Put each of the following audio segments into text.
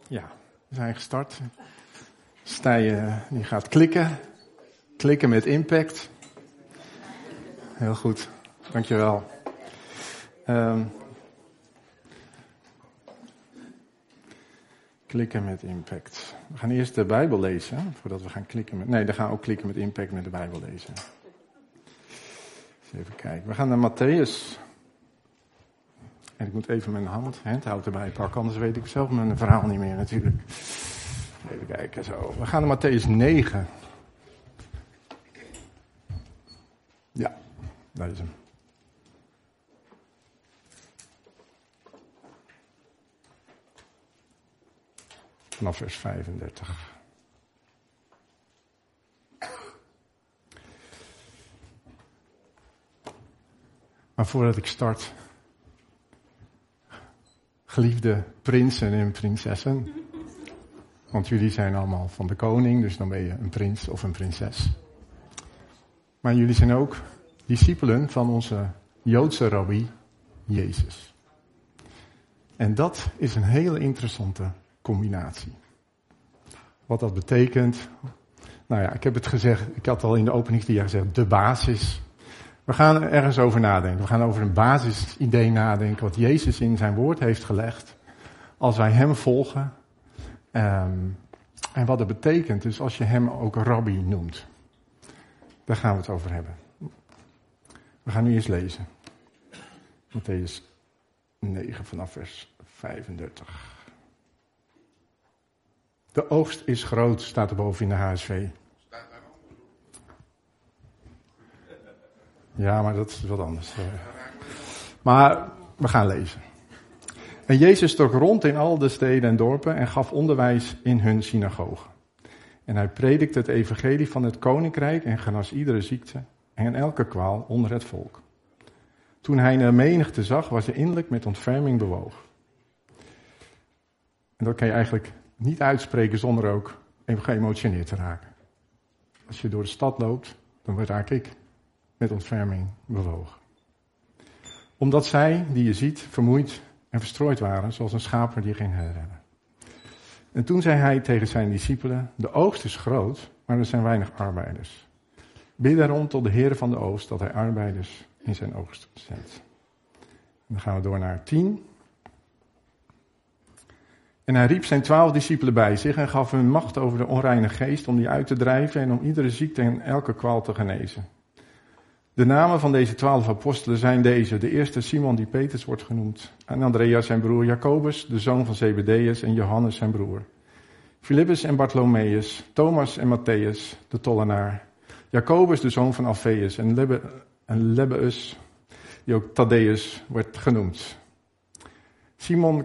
Ja, we zijn gestart. Stijn die gaat klikken. Klikken met impact. Heel goed, dankjewel. Klikken met impact. We gaan eerst de Bijbel lezen, voordat we gaan klikken met... Nee, dan gaan we ook klikken met impact met de Bijbel lezen. Even kijken, we gaan naar Matthäus. En ik moet even mijn handhoud erbij pakken, anders weet ik zelf mijn verhaal niet meer natuurlijk. Even kijken, zo. We gaan naar Matthäus 9. Ja, daar is hem. Vanaf vers 35. Maar voordat ik start, geliefde prinsen en prinsessen, want jullie zijn allemaal van de koning, dus dan ben je een prins of een prinses. Maar jullie zijn ook discipelen van onze Joodse rabbi, Jezus. En dat is een hele interessante combinatie. Wat dat betekent, nou ja, ik heb het gezegd, ik had al in de openingsdia gezegd, de basis. We gaan er ergens over nadenken. We gaan over een basisidee nadenken wat Jezus in zijn woord heeft gelegd. Als wij hem volgen. En wat dat betekent, dus als je hem ook rabbi noemt. Daar gaan we het over hebben. We gaan nu eens lezen. Matthäus 9 vanaf vers 35. De oogst is groot, staat er boven in de HSV. Ja, maar dat is wat anders. Maar we gaan lezen. En Jezus trok rond in al de steden en dorpen en gaf onderwijs in hun synagogen. En hij predikte het evangelie van het koninkrijk en genas iedere ziekte en elke kwaal onder het volk. Toen hij de menigte zag, was hij innerlijk met ontferming bewogen. En dat kan je eigenlijk niet uitspreken zonder ook even geëmotioneerd te raken. Als je door de stad loopt, dan raak ik met ontferming bewogen. Omdat zij, die je ziet, vermoeid en verstrooid waren, zoals een schaper die geen herder hebben. En toen zei hij tegen zijn discipelen, de oogst is groot, maar er zijn weinig arbeiders. Bid daarom tot de Heer van de oogst, dat hij arbeiders in zijn oogst zendt. En dan gaan we door naar 10. En hij riep zijn 12 discipelen bij zich en gaf hun macht over de onreine geest om die uit te drijven en om iedere ziekte en elke kwaal te genezen. De namen van deze 12 apostelen zijn deze. De eerste Simon die Petrus wordt genoemd. En Andreas zijn broer. Jacobus, de zoon van Zebedeus en Johannes zijn broer. Filippus en Bartholomeus. Thomas en Matthäus, de tollenaar. Jacobus, de zoon van Alfeus en Lebbeus, die ook Thaddeus wordt genoemd. Simon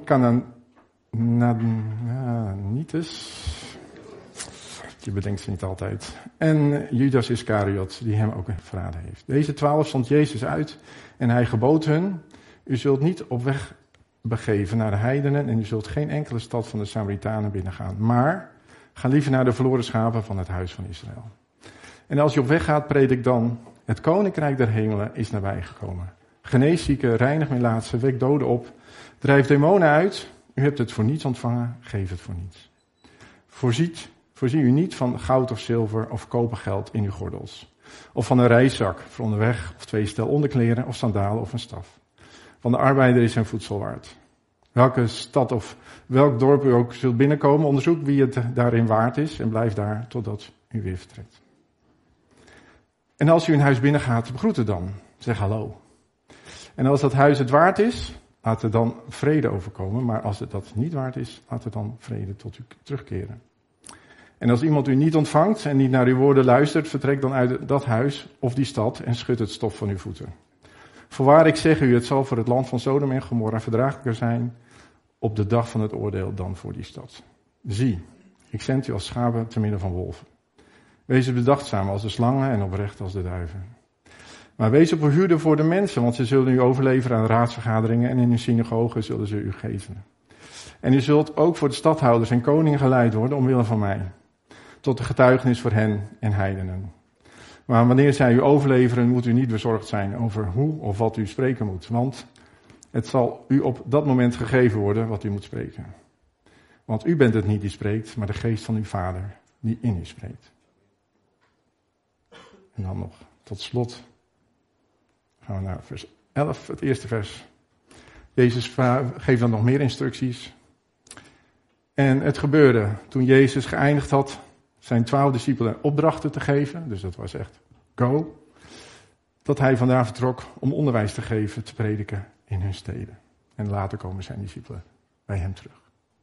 Cananitus. Je bedenkt ze niet altijd. En Judas Iscariot, die hem ook verraden heeft. Deze 12 zond Jezus uit en hij gebood hun, u zult niet op weg begeven naar de heidenen en u zult geen enkele stad van de Samaritanen binnengaan. Maar ga liever naar de verloren schapen van het huis van Israël. En als je op weg gaat, predik dan, het koninkrijk der hemelen is nabijgekomen. Genees zieken, reinig melaatsen, wek doden op, drijf demonen uit. U hebt het voor niets ontvangen, geef het voor niets. Voorzie u niet van goud of zilver of kopergeld in uw gordels. Of van een reiszak voor onderweg, of 2 stel onderkleren, of sandalen of een staf. Van de arbeider is zijn voedsel waard. Welke stad of welk dorp u ook zult binnenkomen, onderzoek wie het daarin waard is en blijf daar totdat u weer vertrekt. En als u een huis binnengaat, begroet het dan. Zeg hallo. En als dat huis het waard is, laat er dan vrede overkomen. Maar als het dat niet waard is, laat er dan vrede tot u terugkeren. En als iemand u niet ontvangt en niet naar uw woorden luistert, vertrek dan uit dat huis of die stad en schud het stof van uw voeten. Voorwaar, ik zeg u, het zal voor het land van Sodom en Gomorra verdraaglijker zijn op de dag van het oordeel dan voor die stad. Zie, ik zend u als schapen te midden van wolven. Wees bedachtzaam als de slangen en oprecht als de duiven. Maar wees op uw hoede voor de mensen, want ze zullen u overleveren aan raadsvergaderingen en in uw synagogen zullen ze u geven. En u zult ook voor de stadhouders en koningen geleid worden omwille van mij. Tot de getuigenis voor hen en heidenen. Maar wanneer zij u overleveren, moet u niet bezorgd zijn over hoe of wat u spreken moet. Want het zal u op dat moment gegeven worden wat u moet spreken. Want u bent het niet die spreekt, maar de geest van uw Vader die in u spreekt. En dan nog, tot slot, gaan we naar vers 11, het eerste vers. Jezus geeft dan nog meer instructies. En het gebeurde toen Jezus geëindigd had zijn 12 discipelen opdrachten te geven, dus dat was echt go, dat hij vandaar vertrok om onderwijs te geven, te prediken in hun steden. En later komen zijn discipelen bij hem terug.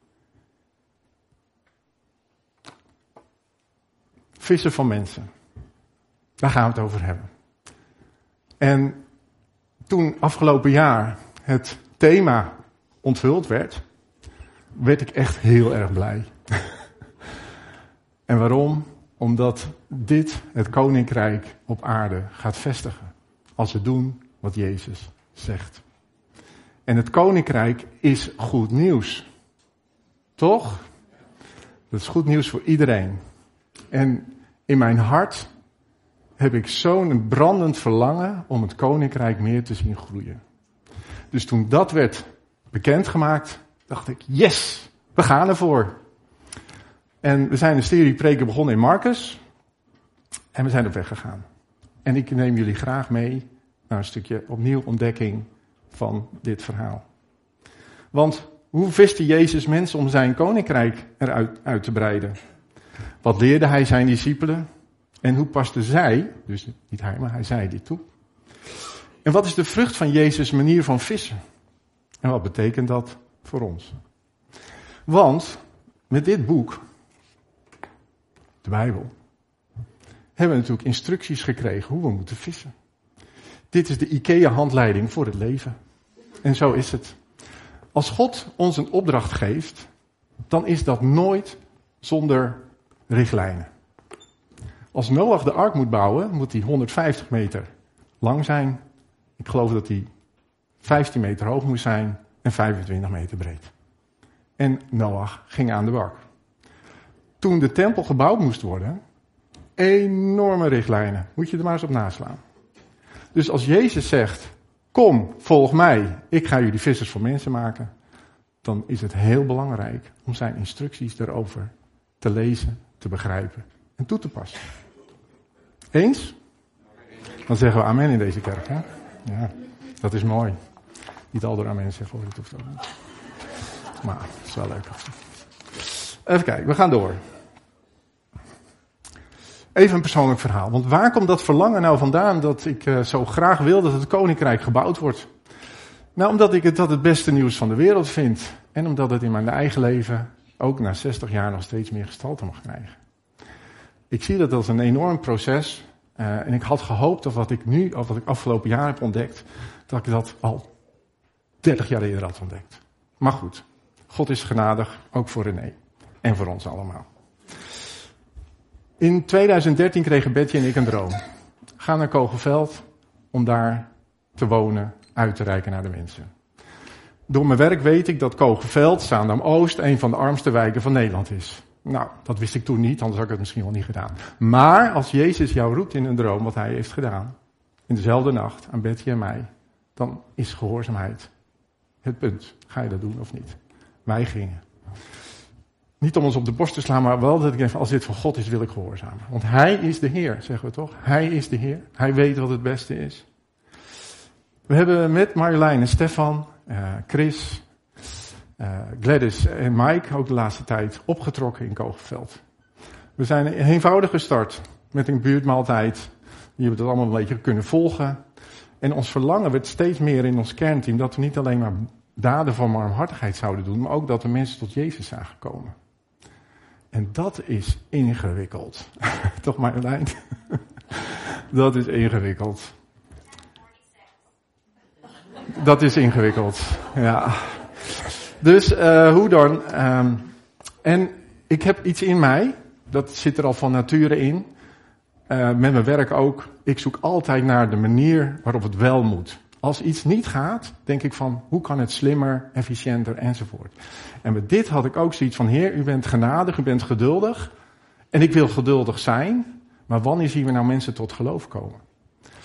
Vissen van mensen. Daar gaan we het over hebben. En toen afgelopen jaar het thema onthuld werd ik echt heel erg blij. En waarom? Omdat dit het koninkrijk op aarde gaat vestigen. Als we doen wat Jezus zegt. En het koninkrijk is goed nieuws. Toch? Dat is goed nieuws voor iedereen. En in mijn hart heb ik zo'n brandend verlangen om het koninkrijk meer te zien groeien. Dus toen dat werd bekendgemaakt, dacht ik, yes, we gaan ervoor. En we zijn een serie preken begonnen in Marcus. En we zijn op weg gegaan. En ik neem jullie graag mee naar een stukje opnieuw ontdekking van dit verhaal. Want hoe viste Jezus mensen om zijn koninkrijk eruit uit te breiden? Wat leerde hij zijn discipelen? En hoe paste zij, dus niet hij, maar hij zei dit toe? En wat is de vrucht van Jezus' manier van vissen? En wat betekent dat voor ons? Want met dit boek, de Bijbel, hebben we natuurlijk instructies gekregen hoe we moeten vissen. Dit is de IKEA-handleiding voor het leven. En zo is het. Als God ons een opdracht geeft, dan is dat nooit zonder richtlijnen. Als Noach de ark moet bouwen, moet die 150 meter lang zijn. Ik geloof dat die 15 meter hoog moest zijn en 25 meter breed. En Noach ging aan de bak. Toen de tempel gebouwd moest worden, enorme richtlijnen. Moet je er maar eens op naslaan. Dus als Jezus zegt, kom, volg mij, ik ga jullie vissers van mensen maken, dan is het heel belangrijk om zijn instructies daarover te lezen, te begrijpen en toe te passen. Eens? Dan zeggen we amen in deze kerk. Hè? Ja, dat is mooi. Niet al door amen zeggen, hoor, dat hoeft ook niet. Maar het is wel leuk. Even kijken, we gaan door. Even een persoonlijk verhaal. Want waar komt dat verlangen nou vandaan dat ik zo graag wil dat het koninkrijk gebouwd wordt? Nou, omdat ik dat het beste nieuws van de wereld vind. En omdat het in mijn eigen leven ook na 60 jaar nog steeds meer gestalte mag krijgen. Ik zie dat als een enorm proces. En ik had gehoopt dat wat ik afgelopen jaar heb ontdekt, dat ik dat al 30 jaar eerder had ontdekt. Maar goed, God is genadig, ook voor René. En voor ons allemaal. In 2013 kregen Betty en ik een droom. Ga naar Kogelveld om daar te wonen, uit te reiken naar de mensen. Door mijn werk weet ik dat Kogelveld, Zaandam-Oost, een van de armste wijken van Nederland is. Nou, dat wist ik toen niet, anders had ik het misschien wel niet gedaan. Maar als Jezus jou roept in een droom, wat hij heeft gedaan, in dezelfde nacht aan Betty en mij, dan is gehoorzaamheid het punt. Ga je dat doen of niet? Wij gingen. Niet om ons op de borst te slaan, maar wel dat ik denk, als dit van God is, wil ik gehoorzamen. Want hij is de Heer, zeggen we toch? Hij is de Heer. Hij weet wat het beste is. We hebben met Marjolein en Stefan, Chris, Gladys en Mike ook de laatste tijd opgetrokken in Kogelveld. We zijn eenvoudig gestart met een buurtmaaltijd. Die hebben dat allemaal een beetje kunnen volgen. En ons verlangen werd steeds meer in ons kernteam dat we niet alleen maar daden van barmhartigheid zouden doen, maar ook dat de mensen tot Jezus zagen komen. En dat is ingewikkeld. Toch Marjolein? Dat is ingewikkeld. Dat is ingewikkeld, ja. Dus hoe dan? En ik heb iets in mij, dat zit er al van nature in. Met mijn werk ook. Ik zoek altijd naar de manier waarop het wel moet. Als iets niet gaat, denk ik van, hoe kan het slimmer, efficiënter enzovoort. En met dit had ik ook zoiets van, Heer, u bent genadig, u bent geduldig. En ik wil geduldig zijn, maar wanneer zien we nou mensen tot geloof komen?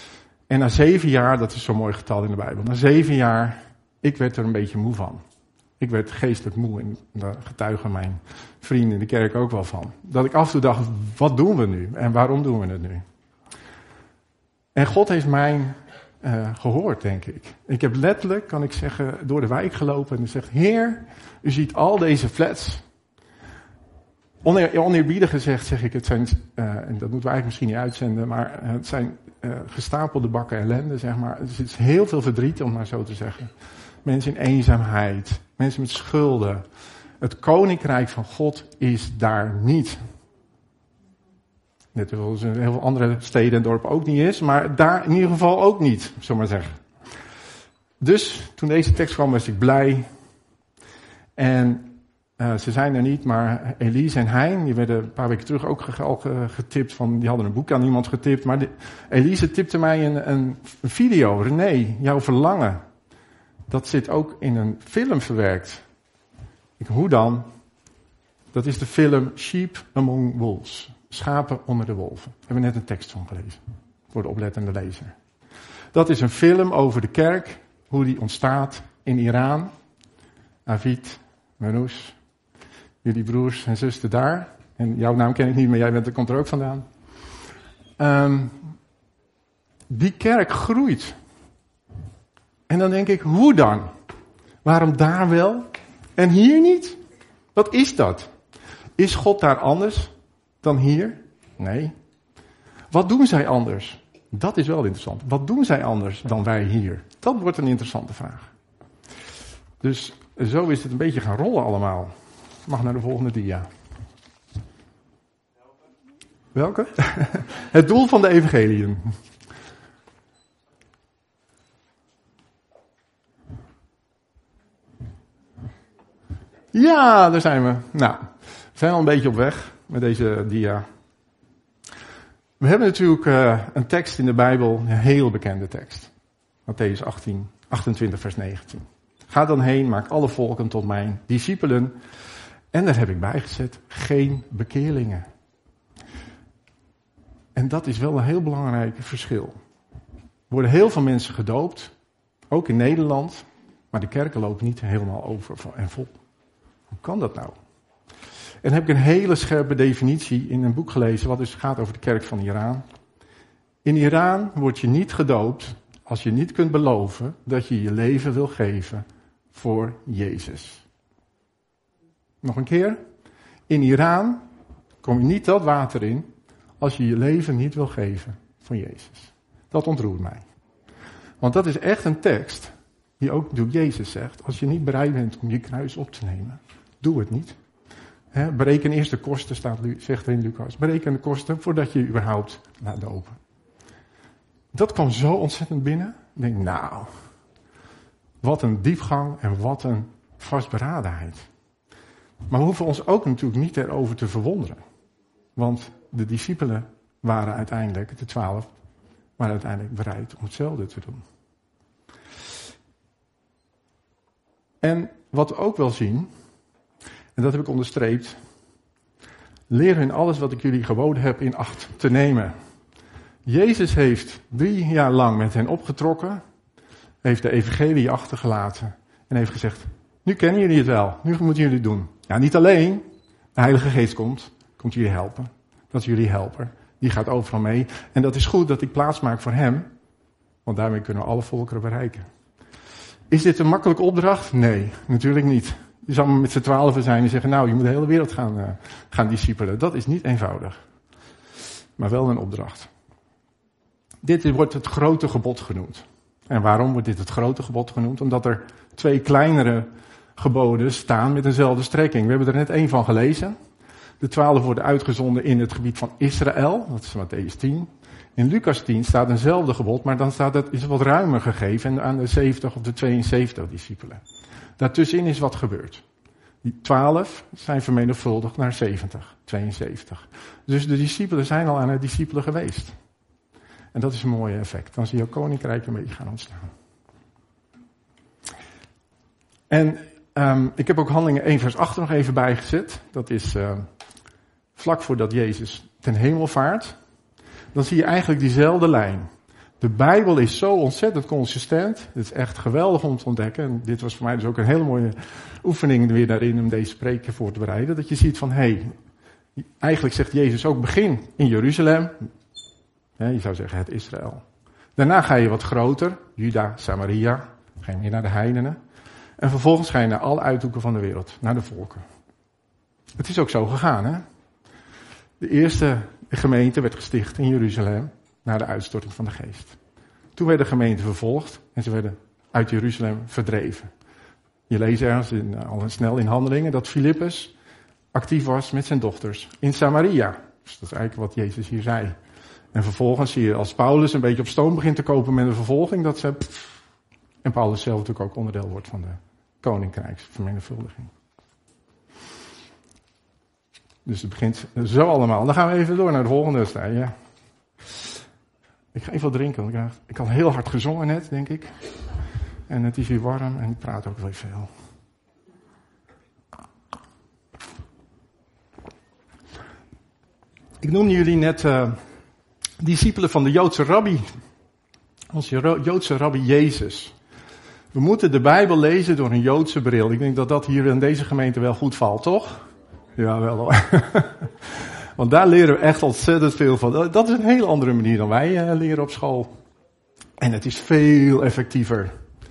En na 7 jaar, dat is zo'n mooi getal in de Bijbel, na 7 jaar, ik werd er een beetje moe van. Ik werd geestelijk moe en daar getuigen mijn vrienden in de kerk ook wel van. Dat ik af en toe dacht, wat doen we nu en waarom doen we het nu? En God heeft mij gehoord, denk ik. Ik heb letterlijk, kan ik zeggen, door de wijk gelopen en zegt, Heer, u ziet al deze flats. Oneerbiedig gezegd zeg ik, het zijn, en dat moeten we eigenlijk misschien niet uitzenden, maar het zijn gestapelde bakken ellende, zeg maar. Er is heel veel verdriet, om maar zo te zeggen. Mensen in eenzaamheid, mensen met schulden. Het koninkrijk van God is daar niet. Net zoals in heel veel andere steden en dorpen ook niet is, maar daar in ieder geval ook niet, zullen we maar zeggen. Dus toen deze tekst kwam was ik blij. En ze zijn er niet, maar Elise en Hein, die werden een paar weken terug ook getipt, die hadden een boek aan iemand getipt. Maar Elise tipte mij een video, René, jouw verlangen. Dat zit ook in een film verwerkt. Hoe dan? Dat is de film Sheep Among Wolves. Schapen onder de wolven. Daar hebben we net een tekst van gelezen. Voor de oplettende lezer. Dat is een film over de kerk. Hoe die ontstaat in Iran. Avid, Manoush. Jullie broers en zussen daar. En jouw naam ken ik niet, maar jij komt er ook vandaan. Die kerk groeit. En dan denk ik, hoe dan? Waarom daar wel en hier niet? Wat is dat? Is God daar anders dan hier? Nee. Wat doen zij anders? Dat is wel interessant. Wat doen zij anders dan wij hier? Dat wordt een interessante vraag. Dus zo is het een beetje gaan rollen allemaal. Mag naar de volgende dia. Welke? Het doel van de evangelium. Ja, daar zijn we. Nou, we zijn al een beetje op weg met deze dia. We hebben natuurlijk een tekst in de Bijbel, een heel bekende tekst. Mattheüs 18, 28 vers 19. Ga dan heen, maak alle volken tot mijn discipelen. En daar heb ik bijgezet, geen bekeerlingen. En dat is wel een heel belangrijk verschil. Er worden heel veel mensen gedoopt, ook in Nederland, maar de kerken lopen niet helemaal over en vol. Hoe kan dat nou? En heb ik een hele scherpe definitie in een boek gelezen, wat dus gaat over de kerk van Iran. In Iran word je niet gedoopt als je niet kunt beloven dat je je leven wil geven voor Jezus. Nog een keer. In Iran kom je niet dat water in als je je leven niet wil geven voor Jezus. Dat ontroert mij. Want dat is echt een tekst die ook door Jezus zegt. Als je niet bereid bent om je kruis op te nemen, doe het niet. Bereken eerst de kosten, zegt er in Lucas. Bereken de kosten voordat je überhaupt laat dopen. Dat kwam zo ontzettend binnen. Ik denk, nou, wat een diepgang en wat een vastberadenheid. Maar we hoeven ons ook natuurlijk niet erover te verwonderen. Want de discipelen waren uiteindelijk, de 12, waren uiteindelijk bereid om hetzelfde te doen. En wat we ook wel zien, en dat heb ik onderstreept, leer hun alles wat ik jullie geboden heb in acht te nemen. Jezus heeft 3 jaar lang met hen opgetrokken, heeft de evangelie achtergelaten en heeft gezegd, nu kennen jullie het wel, nu moeten jullie het doen. Ja, niet alleen, de Heilige Geest komt jullie helpen. Dat is jullie helper, die gaat overal mee. En dat is goed dat ik plaats maak voor hem, want daarmee kunnen we alle volkeren bereiken. Is dit een makkelijke opdracht? Nee, natuurlijk niet. Je zal met z'n 12 zijn en zeggen, nou, je moet de hele wereld gaan discipelen. Dat is niet eenvoudig. Maar wel een opdracht. Dit wordt het grote gebod genoemd. En waarom wordt dit het grote gebod genoemd? Omdat er 2 kleinere geboden staan met dezelfde strekking. We hebben er net 1 van gelezen. De 12 worden uitgezonden in het gebied van Israël. Dat is Mattheüs 10. In Lucas 10 staat eenzelfde gebod, maar dan staat het, is het wat ruimer gegeven aan de 70 of de 72 discipelen. Daartussenin is wat gebeurd. Die 12 zijn vermenigvuldigd naar 70, 72. Dus de discipelen zijn al aan het discipelen geweest. En dat is een mooi effect. Dan zie je koninkrijk een beetje gaan ontstaan. En ik heb ook Handelingen 1 vers 8 nog even bijgezet. Dat is vlak voordat Jezus ten hemel vaart. Dan zie je eigenlijk diezelfde lijn. De Bijbel is zo ontzettend consistent. Het is echt geweldig om te ontdekken. En dit was voor mij dus ook een hele mooie oefening weer daarin om deze preken voor te bereiden. Dat je ziet van, eigenlijk zegt Jezus ook begin in Jeruzalem. Je zou zeggen het Israël. Daarna ga je wat groter, Juda, Samaria. Ga je meer naar de heidenen. En vervolgens ga je naar alle uithoeken van de wereld, naar de volken. Het is ook zo gegaan, hè. De eerste gemeente werd gesticht in Jeruzalem na de uitstorting van de geest. Toen werd de gemeente vervolgd en ze werden uit Jeruzalem verdreven. Je leest ergens al snel in Handelingen dat Filippus actief was met zijn dochters in Samaria. Dus dat is eigenlijk wat Jezus hier zei. En vervolgens zie je als Paulus een beetje op stoom begint te kopen met een vervolging, dat ze... En Paulus zelf natuurlijk ook onderdeel wordt van de koninkrijksvermenigvuldiging. Dus het begint zo allemaal. Dan gaan we even door naar de volgende strijd. Ja. Ik ga even wat drinken, want ik had heel hard gezongen net, denk ik. En het is hier warm en ik praat ook weer veel. Ik noemde jullie net discipelen van de Joodse rabbi. Onze Joodse rabbi Jezus. We moeten de Bijbel lezen door een Joodse bril. Ik denk dat dat hier in deze gemeente wel goed valt, toch? Ja, wel hoor. Want daar leren we echt ontzettend veel van. Dat is een hele andere manier dan wij leren op school. En het is veel effectiever.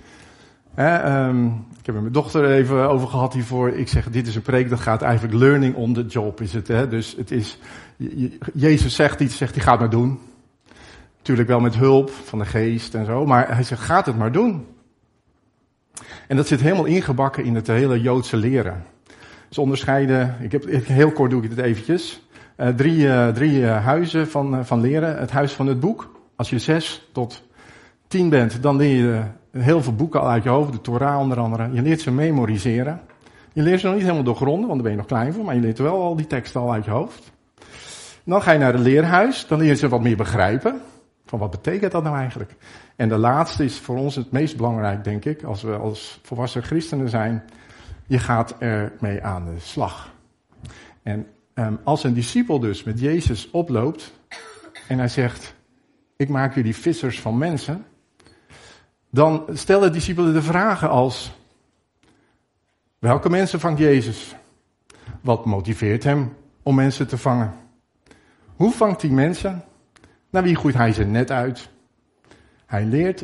Ik heb er mijn dochter even over gehad hiervoor. Ik zeg, dit is een preek dat gaat eigenlijk learning on the job, is het. Hè? Dus het is, Jezus zegt iets, zegt hij gaat maar doen. Natuurlijk wel met hulp van de geest en zo. Maar hij zegt, gaat het maar doen. En dat zit helemaal ingebakken in het hele Joodse leren. Dus onderscheiden, heel kort doe ik het eventjes. Drie huizen van leren. Het huis van het boek. Als je 6 tot 10 bent, dan leer je heel veel boeken al uit je hoofd. De Torah onder andere. Je leert ze memoriseren. Je leert ze nog niet helemaal doorgronden, want daar ben je nog klein voor. Maar je leert wel al die teksten al uit je hoofd. Dan ga je naar het leerhuis. Dan leer je ze wat meer begrijpen. Van wat betekent dat nou eigenlijk? En de laatste is voor ons het meest belangrijk, denk ik. Als we als volwassen christenen zijn. Je gaat ermee aan de slag. En als een discipel dus met Jezus oploopt en hij zegt, ik maak jullie vissers van mensen, dan stellen discipelen de vragen als, welke mensen vangt Jezus? Wat motiveert hem om mensen te vangen? Hoe vangt hij mensen? Naar wie gooit hij ze net uit? Hij leert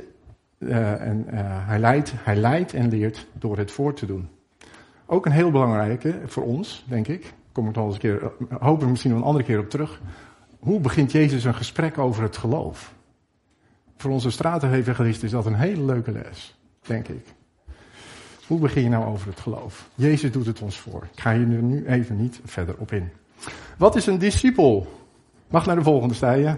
hij leidt en leert door het voor te doen. Ook een heel belangrijke voor ons, denk ik. Kom ik nog eens een keer, hoop ik misschien nog een andere keer op terug. Hoe begint Jezus een gesprek over het geloof? Voor onze strategevangelisten is dat een hele leuke les, denk ik. Hoe begin je nou over het geloof? Jezus doet het ons voor. Ik ga hier nu even niet verder op in. Wat is een discipel? Mag naar de volgende stijgen.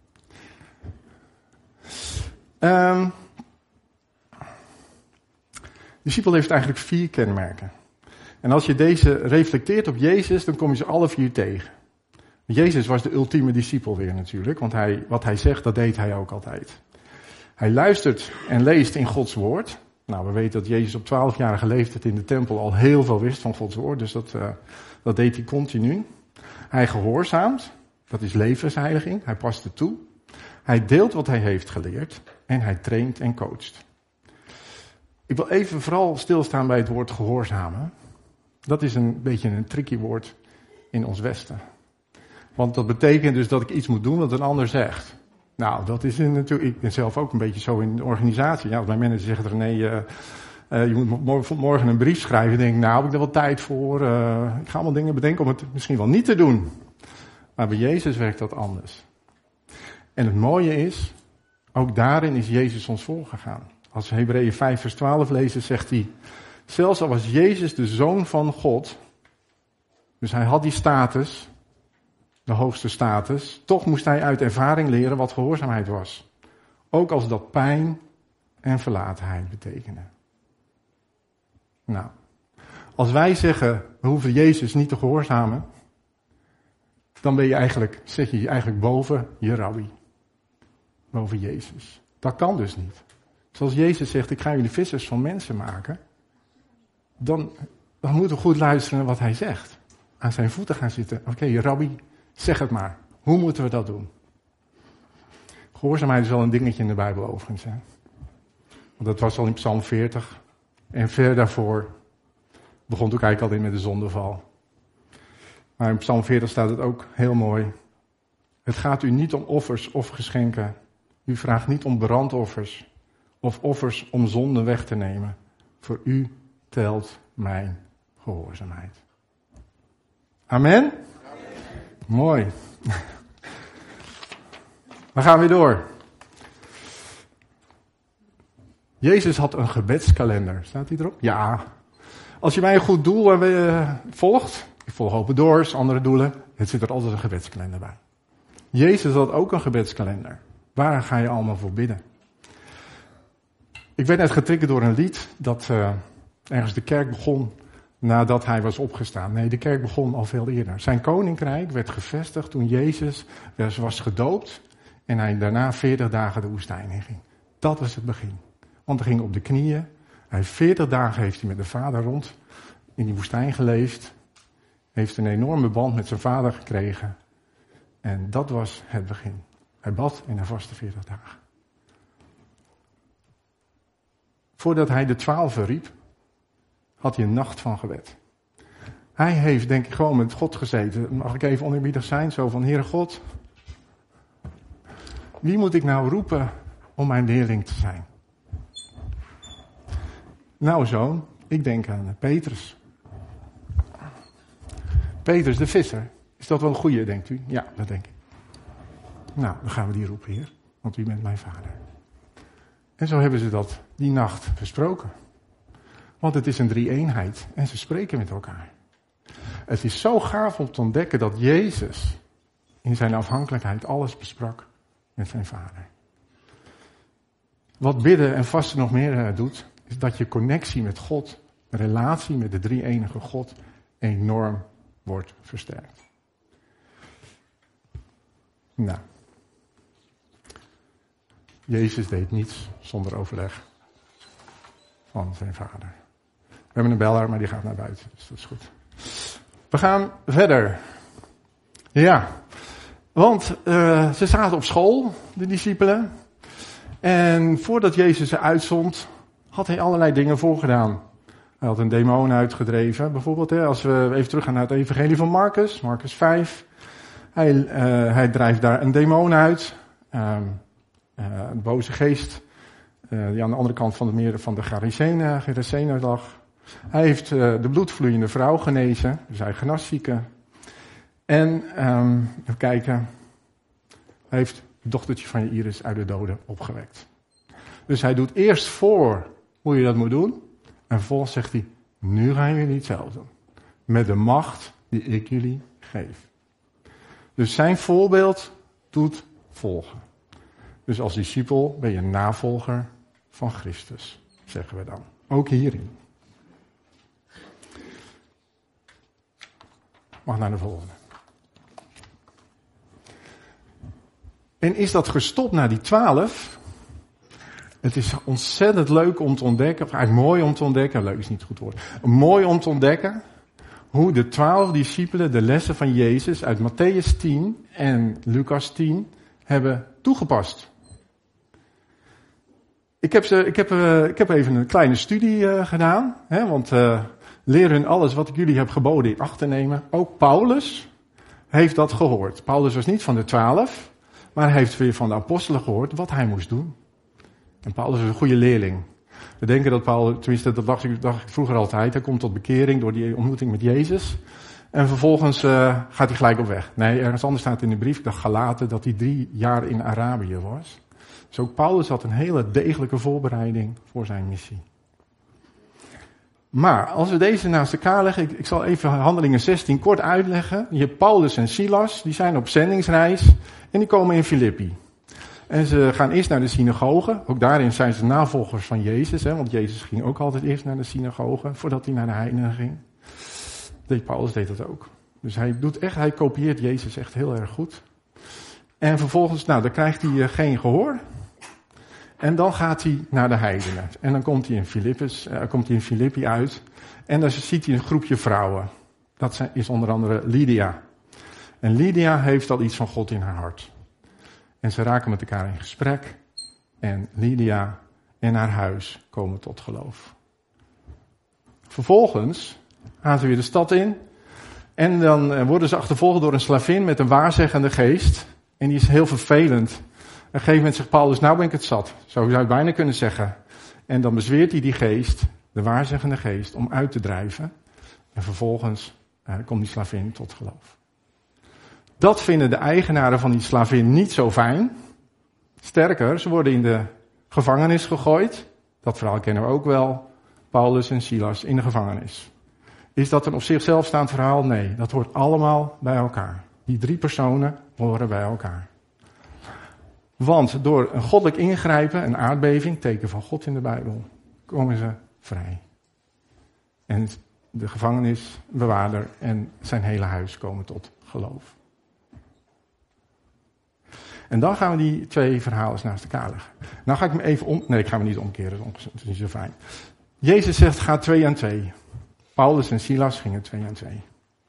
Discipel heeft eigenlijk 4 kenmerken. En als je deze reflecteert op Jezus, dan kom je ze alle 4 tegen. Jezus was de ultieme discipel weer natuurlijk, want wat hij zegt, dat deed hij ook altijd. Hij luistert en leest in Gods woord. Nou, we weten dat Jezus op 12-jarige leeftijd in de tempel al heel veel wist van Gods woord, dus dat deed hij continu. Hij gehoorzaamt, dat is levensheiliging, hij past het toe. Hij deelt wat hij heeft geleerd en hij traint en coacht. Ik wil even vooral stilstaan bij het woord gehoorzamen. Dat is een beetje een tricky woord in ons Westen. Want dat betekent dus dat ik iets moet doen wat een ander zegt. Nou, dat is natuurlijk, ik ben zelf ook een beetje zo in de organisatie. Ja, als mijn manager zegt, René, je moet morgen een brief schrijven. Dan denk ik, nou, heb ik er wel tijd voor? Ik ga allemaal dingen bedenken om het misschien wel niet te doen. Maar bij Jezus werkt dat anders. En het mooie is, ook daarin is Jezus ons voorgegaan. Als we Hebreeën 5 vers 12 lezen, zegt hij, zelfs al was Jezus de Zoon van God, dus hij had die status, de hoogste status, toch moest hij uit ervaring leren wat gehoorzaamheid was. Ook als dat pijn en verlatenheid betekende. Nou, als wij zeggen, we hoeven Jezus niet te gehoorzamen, dan zit je eigenlijk boven je rabbi. Boven Jezus. Dat kan dus niet. Zoals Jezus zegt, ik ga jullie vissers van mensen maken. Dan moeten we goed luisteren naar wat hij zegt. Aan zijn voeten gaan zitten. Oké, rabbi, zeg het maar. Hoe moeten we dat doen? Gehoorzaamheid is wel een dingetje in de Bijbel overigens. Hè? Want dat was al in Psalm 40. En ver daarvoor begon het ook eigenlijk altijd met de zondeval. Maar in Psalm 40 staat het ook heel mooi. Het gaat u niet om offers of geschenken. U vraagt niet om brandoffers of offers om zonde weg te nemen. Voor u telt mijn gehoorzaamheid. Amen? Amen. Mooi. We gaan weer door. Jezus had een gebedskalender. Staat die erop? Ja. Als je mij een goed doel volgt, ik volg Open Doors, andere doelen, het zit er altijd een gebedskalender bij. Jezus had ook een gebedskalender. Waar ga je allemaal voor bidden? Ik werd net getriggerd door een lied dat ergens de kerk begon nadat hij was opgestaan. Nee, de kerk begon al veel eerder. Zijn koninkrijk werd gevestigd toen Jezus was gedoopt en hij daarna 40 dagen de woestijn in ging. Dat was het begin. Want hij ging op de knieën. 40 dagen heeft hij met de vader rond in die woestijn geleefd. Heeft een enorme band met zijn vader gekregen. En dat was het begin. Hij bad en hij vastte 40 dagen. Voordat hij de 12 riep, had hij een nacht van gebed. Hij heeft denk ik gewoon met God gezeten. Mag ik even oneerbiedig zijn? Zo van, Heere God, wie moet ik nou roepen om mijn leerling te zijn? Nou zoon, ik denk aan Petrus. Petrus de visser. Is dat wel een goeie, denkt u? Ja, dat denk ik. Nou, dan gaan we die roepen, Heer, want u bent mijn vader. En zo hebben ze dat die nacht besproken. Want het is een drie-eenheid en ze spreken met elkaar. Het is zo gaaf om te ontdekken dat Jezus in zijn afhankelijkheid alles besprak met zijn vader. Wat bidden en vasten nog meer doet, is dat je connectie met God, de relatie met de drie-enige God, enorm wordt versterkt. Nou, Jezus deed niets zonder overleg van zijn vader. We hebben een beller, maar die gaat naar buiten, dus dat is goed. We gaan verder. Ja, want ze zaten op school, de discipelen. En voordat Jezus ze uitzond, had hij allerlei dingen voorgedaan. Hij had een demon uitgedreven, bijvoorbeeld. Als we even teruggaan naar het evangelie van Marcus, Marcus 5. Hij drijft daar een demon uit. Een boze geest die aan de andere kant van de meren van de Gerasenen lag. Hij heeft de bloedvloeiende vrouw genezen, dus hij genas zieken. En, even kijken, hij heeft het dochtertje van Jairus uit de doden opgewekt. Dus hij doet eerst voor hoe je dat moet doen. En vervolgens zegt hij, nu gaan jullie het zelf doen. Met de macht die ik jullie geef. Dus zijn voorbeeld doet volgen. Dus als discipel ben je navolger van Christus, zeggen we dan. Ook hierin. Mag naar de volgende. En is dat gestopt na die 12? Het is ontzettend leuk om te ontdekken, of eigenlijk mooi om te ontdekken, leuk is niet het goed woord, mooi om te ontdekken hoe de 12 discipelen de lessen van Jezus uit Mattheüs 10 en Lucas 10 hebben toegepast. Ik heb even een kleine studie gedaan, want leer hun alles wat ik jullie heb geboden in acht te nemen. Ook Paulus heeft dat gehoord. Paulus was niet van de 12, maar hij heeft weer van de apostelen gehoord wat hij moest doen. En Paulus is een goede leerling. We denken dat Paulus, tenminste dat dacht ik vroeger altijd, hij komt tot bekering door die ontmoeting met Jezus. En vervolgens gaat hij gelijk op weg. Nee, ergens anders staat in de brief, ik dacht Galaten, dat hij 3 jaar in Arabië was. Dus ook Paulus had een hele degelijke voorbereiding voor zijn missie. Maar als we deze naast elkaar leggen, ik zal even Handelingen 16 kort uitleggen. Je hebt Paulus en Silas, die zijn op zendingsreis en die komen in Filippi. En ze gaan eerst naar de synagoge. Ook daarin zijn ze navolgers van Jezus. Want Jezus ging ook altijd eerst naar de synagoge voordat hij naar de heidenen ging. Paulus deed dat ook. Dus hij kopieert Jezus echt heel erg goed. En vervolgens, dan krijgt hij geen gehoor. En dan gaat hij naar de heidenen. En dan komt hij in Filippi uit. En dan ziet hij een groepje vrouwen. Dat is onder andere Lydia. En Lydia heeft al iets van God in haar hart. En ze raken met elkaar in gesprek. En Lydia en haar huis komen tot geloof. Vervolgens gaan ze weer de stad in. En dan worden ze achtervolgd door een slavin met een waarzeggende geest. En die is heel vervelend. Op een gegeven moment zegt Paulus, nou ben ik het zat. Zo zou je het bijna kunnen zeggen. En dan bezweert hij die geest, de waarzeggende geest, om uit te drijven. En vervolgens komt die slavin tot geloof. Dat vinden de eigenaren van die slavin niet zo fijn. Sterker, ze worden in de gevangenis gegooid. Dat verhaal kennen we ook wel. Paulus en Silas in de gevangenis. Is dat een op zichzelf staand verhaal? Nee, dat hoort allemaal bij elkaar. Die 3 personen horen bij elkaar. Want door een goddelijk ingrijpen, een aardbeving, teken van God in de Bijbel, komen ze vrij. En de gevangenisbewaarder en zijn hele huis komen tot geloof. En dan gaan we die 2 verhalen naast elkaar leggen. Nou ga ik me even Nee, ik ga me niet omkeren, dat is niet zo fijn. Jezus zegt, ga 2 aan 2. Paulus en Silas gingen 2 aan 2.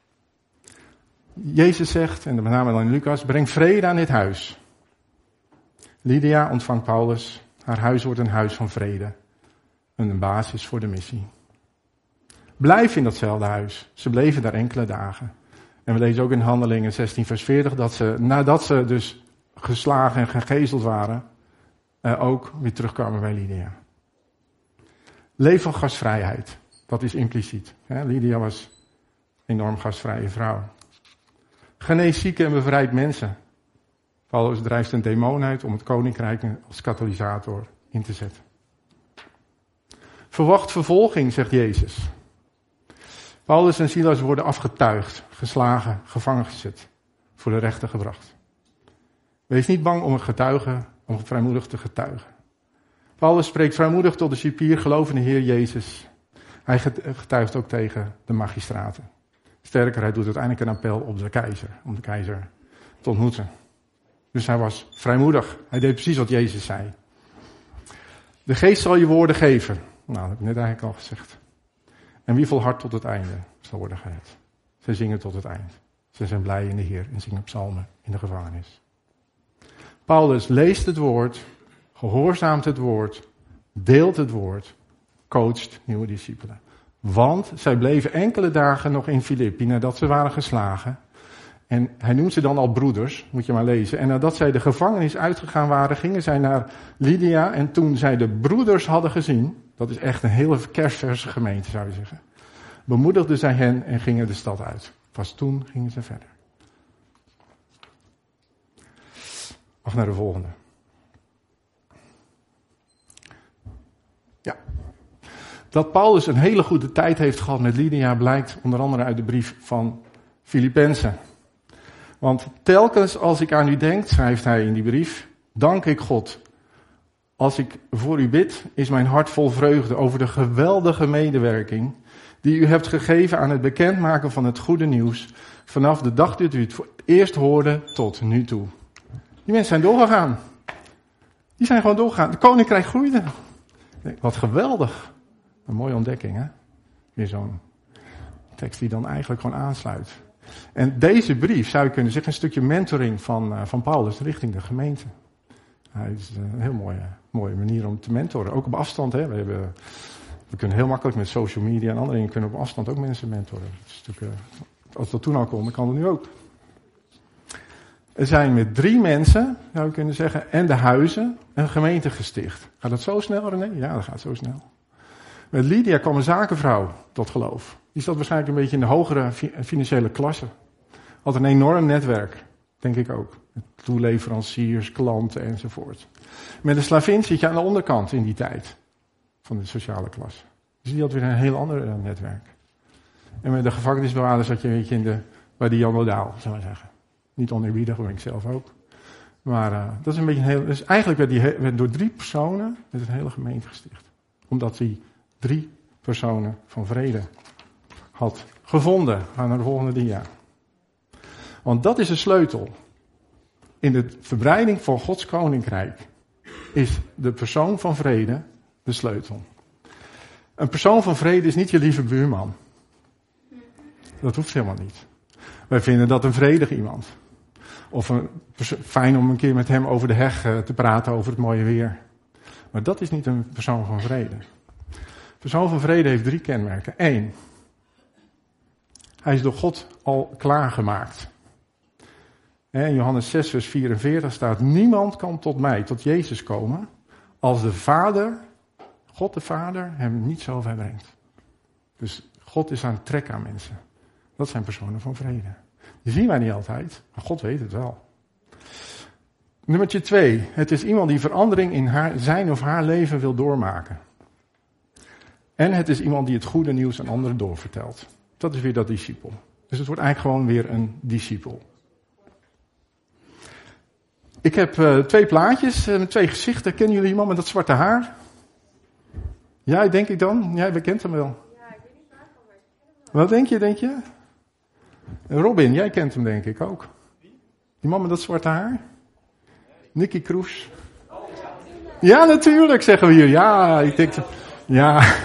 Jezus zegt, en met name dan in Lucas, breng vrede aan dit huis. Lydia ontvangt Paulus. Haar huis wordt een huis van vrede. Een basis voor de missie. Blijf in datzelfde huis. Ze bleven daar enkele dagen. En we lezen ook in Handelingen 16 vers 40 dat ze, nadat ze dus geslagen en gegezeld waren, ook weer terugkwamen bij Lydia. Leef van gastvrijheid. Dat is impliciet. Lydia was een enorm gastvrije vrouw. Genees zieken en bevrijd mensen. Paulus drijft een demon uit om het koninkrijk als katalysator in te zetten. Verwacht vervolging, zegt Jezus. Paulus en Silas worden afgetuigd, geslagen, gevangen gezet, voor de rechter gebracht. Wees niet bang om vrijmoedig te getuigen. Paulus spreekt vrijmoedig tot de cipier, geloof in de Heer Jezus. Hij getuigt ook tegen de magistraten. Sterker, hij doet uiteindelijk een appel op de keizer, om de keizer te ontmoeten. Dus hij was vrijmoedig. Hij deed precies wat Jezus zei. De geest zal je woorden geven. Nou, dat heb ik net eigenlijk al gezegd. En wie volhardt tot het einde, zal worden gered. Ze zingen tot het eind. Ze zijn blij in de Heer en zingen psalmen in de gevangenis. Paulus leest het woord, gehoorzaamt het woord, deelt het woord, coacht nieuwe discipelen. Want zij bleven enkele dagen nog in Filippi nadat ze waren geslagen. En hij noemt ze dan al broeders, moet je maar lezen. En nadat zij de gevangenis uitgegaan waren, gingen zij naar Lydia. En toen zij de broeders hadden gezien, dat is echt een hele kerstverse gemeente zou je zeggen, bemoedigden zij hen en gingen de stad uit. Pas toen gingen ze verder. Af naar de volgende. Ja. Dat Paulus een hele goede tijd heeft gehad met Lydia blijkt onder andere uit de brief van Filippenzen. Want telkens als ik aan u denk, schrijft hij in die brief, dank ik God. Als ik voor u bid, is mijn hart vol vreugde over de geweldige medewerking die u hebt gegeven aan het bekendmaken van het goede nieuws vanaf de dag dat u het voor het eerst hoorde tot nu toe. Die mensen zijn doorgegaan. Die zijn gewoon doorgegaan. Het koninkrijk groeide. Wat geweldig. Een mooie ontdekking, hè? Weer zo'n tekst die dan eigenlijk gewoon aansluit. En deze brief, zou je kunnen zeggen, een stukje mentoring van Paulus richting de gemeente. Hij is een heel mooie manier om te mentoren. Ook op afstand, hè. We kunnen heel makkelijk met social media en andere dingen kunnen op afstand ook mensen mentoren. Dat is natuurlijk, als dat toen al kon, dan kan dat nu ook. Er zijn met 3 mensen, zou je kunnen zeggen, en de huizen, een gemeente gesticht. Gaat dat zo snel, René? Ja, dat gaat zo snel. Met Lydia kwam een zakenvrouw tot geloof. Die zat waarschijnlijk een beetje in de hogere financiële klasse. Had een enorm netwerk, denk ik ook. Met toeleveranciers, klanten enzovoort. Met een slavin zit je aan de onderkant in die tijd van de sociale klasse. Dus die had weer een heel ander netwerk. En met de gevangenisbewaarder zat je een beetje bij de Jan Modaal, zou ik zeggen. Niet oneerbiedig, dat ben ik zelf ook. Maar dat is een beetje een heel. Dus eigenlijk werd door 3 personen een hele gemeente gesticht. Omdat die 3 personen van vrede had gevonden. Gaan naar de volgende dia. Want dat is de sleutel. In de verbreiding van Gods koninkrijk is de persoon van vrede de sleutel. Een persoon van vrede is niet je lieve buurman. Dat hoeft helemaal niet. Wij vinden dat een vredig iemand. Of fijn om een keer met hem over de heg te praten over het mooie weer. Maar dat is niet een persoon van vrede. Een persoon van vrede heeft 3 kenmerken. 1. Hij is door God al klaargemaakt. In Johannes 6 vers 44 staat: niemand kan tot mij, tot Jezus komen, als de Vader, God de Vader, hem niet zo ver brengt. Dus God is aan het trekken aan mensen. Dat zijn personen van vrede. Die zien wij niet altijd, maar God weet het wel. Nummertje 2. Het is iemand die verandering in zijn of haar leven wil doormaken. En het is iemand die het goede nieuws aan anderen doorvertelt. Dat is weer dat discipel. Dus het wordt eigenlijk gewoon weer een discipel. Ik heb 2 plaatjes met 2 gezichten. Kennen jullie iemand met dat zwarte haar? Jij, denk ik dan? Jij bekent hem wel. Ja, ik weet niet waarvan, maar ik ken hem wel. Wat denk je? Robin, jij kent hem denk ik ook. Die man met dat zwarte haar? Nicky Kroes. Ja, natuurlijk, zeggen we hier. Ja, ik denk... Ja.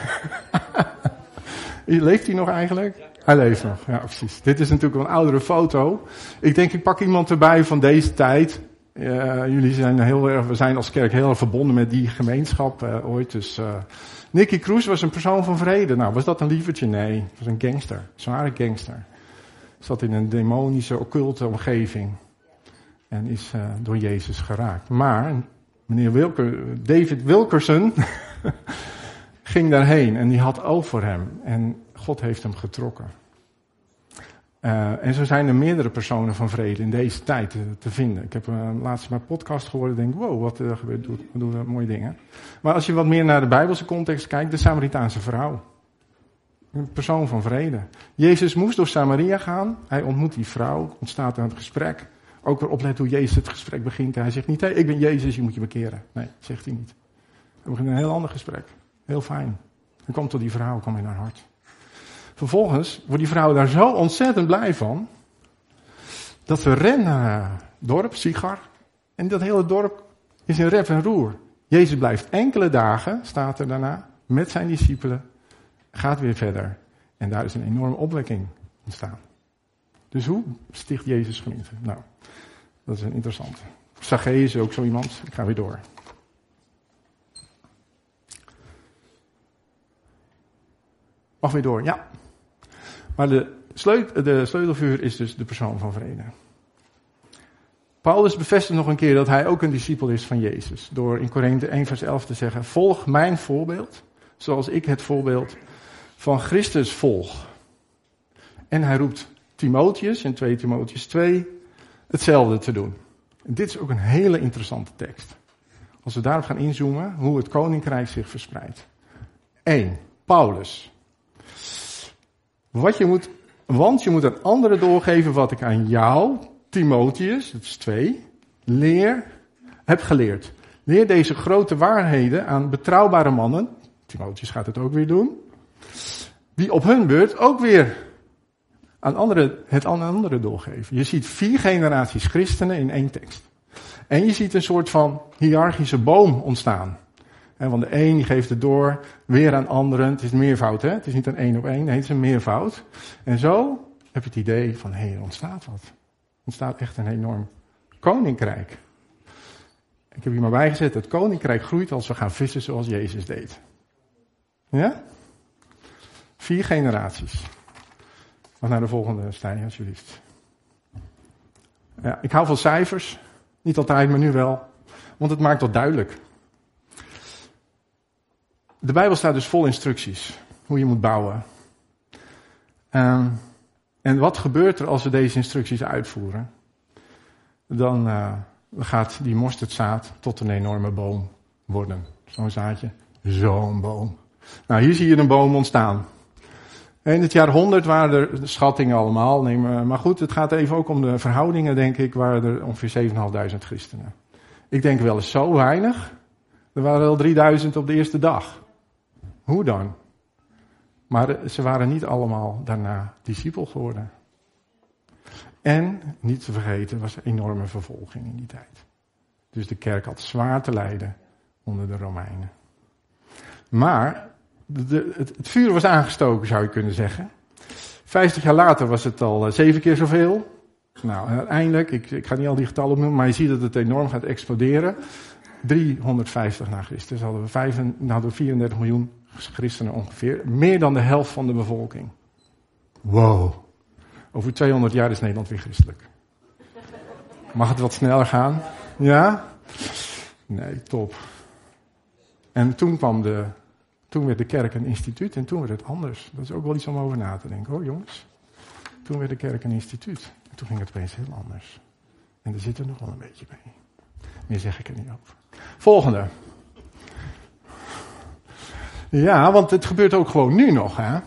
Leeft hij nog eigenlijk? Hij leeft nog, ja precies. Dit is natuurlijk een oudere foto. Ik denk, ik pak iemand erbij van deze tijd. Jullie zijn we zijn als kerk heel erg verbonden met die gemeenschap ooit. Dus Nicky Kroes was een persoon van vrede. Nou, was dat een lievertje? Nee, het was een gangster. Een zware gangster. Zat in een demonische, occulte omgeving. En is door Jezus geraakt. Maar meneer David Wilkerson ging daarheen en die had oog voor hem. En God heeft hem getrokken. En zo zijn er meerdere personen van vrede in deze tijd te vinden. Ik heb laatst mijn podcast gehoord en denk, wow, wat gebeurt, doen we mooie dingen. Maar als je wat meer naar de Bijbelse context kijkt, de Samaritaanse vrouw. Een persoon van vrede. Jezus moest door Samaria gaan. Hij ontmoet die vrouw, ontstaat er een gesprek. Ook weer opletten hoe Jezus het gesprek begint. Hij zegt niet, hey, ik ben Jezus, je moet je bekeren. Nee, zegt hij niet. Hij begint een heel ander gesprek. Heel fijn. Hij komt tot die vrouw, komt in haar hart. Vervolgens wordt die vrouw daar zo ontzettend blij van, dat ze rennen naar het dorp, Sigar. En dat hele dorp is in rep en roer. Jezus blijft enkele dagen, staat er daarna, met zijn discipelen, gaat weer verder. En daar is een enorme opwekking ontstaan. Dus hoe sticht Jezus gemeente? Nou, dat is een interessante. Zacchaeus is ook zo iemand. Ik ga weer door. Mag weer door, ja. Maar de sleutelvuur is dus de persoon van vrede. Paulus bevestigt nog een keer dat hij ook een discipel is van Jezus. Door in Korinthe 1 vers 11 te zeggen, volg mijn voorbeeld, zoals ik het voorbeeld van Christus volg. En hij roept Timotheus, in 2 Timotheus 2, hetzelfde te doen. En dit is ook een hele interessante tekst. Als we daarop gaan inzoomen, hoe het koninkrijk zich verspreidt. 1. Paulus. Want je moet aan anderen doorgeven wat ik aan jou, Timotheus, dat is 2, heb geleerd. Leer deze grote waarheden aan betrouwbare mannen, Timotheus gaat het ook weer doen, die op hun beurt ook weer het aan anderen doorgeven. Je ziet 4 generaties christenen in 1 tekst. En je ziet een soort van hiërarchische boom ontstaan. Want de een die geeft het door, weer aan anderen. Het is een meervoud, hè? Het is niet een 1 op 1, nee, het is een meervoud. En zo heb je het idee van, hé, er ontstaat wat. Er ontstaat echt een enorm koninkrijk. Ik heb hier maar bijgezet, het koninkrijk groeit als we gaan vissen zoals Jezus deed. Ja? 4 generaties. Mag naar de volgende, Stijn, alsjeblieft. Ja, ik hou van cijfers. Niet altijd, maar nu wel. Want het maakt dat duidelijk. De Bijbel staat dus vol instructies. Hoe je moet bouwen. En wat gebeurt er als we deze instructies uitvoeren? Dan gaat die mosterdzaad tot een enorme boom worden. Zo'n zaadje. Zo'n boom. Nou, hier zie je een boom ontstaan. In het jaar 100 waren er schattingen allemaal. Maar goed, het gaat even ook om de verhoudingen, denk ik. Waren er ongeveer 7.500 christenen. Ik denk wel eens zo weinig. Er waren wel 3000 op de eerste dag. Hoe dan? Maar ze waren niet allemaal daarna discipel geworden. En, niet te vergeten, was er enorme vervolging in die tijd. Dus de kerk had zwaar te lijden onder de Romeinen. Maar het vuur was aangestoken, zou je kunnen zeggen. 50 jaar later was het al 7 keer zoveel. Nou, uiteindelijk, ik ga niet al die getallen opnoemen, maar je ziet dat het enorm gaat exploderen. 350 na Christus hadden we 34 miljoen christenen ongeveer. Meer dan de helft van de bevolking. Wow. Over 200 jaar is Nederland weer christelijk. Mag het wat sneller gaan? Ja? Nee, top. En toen werd de kerk een instituut en toen werd het anders. Dat is ook wel iets om over na te denken, hoor jongens. Toen werd de kerk een instituut. En toen ging het opeens heel anders. En daar zit er nog wel een beetje bij. Meer zeg ik er niet over. Volgende. Ja, want het gebeurt ook gewoon nu nog, hè.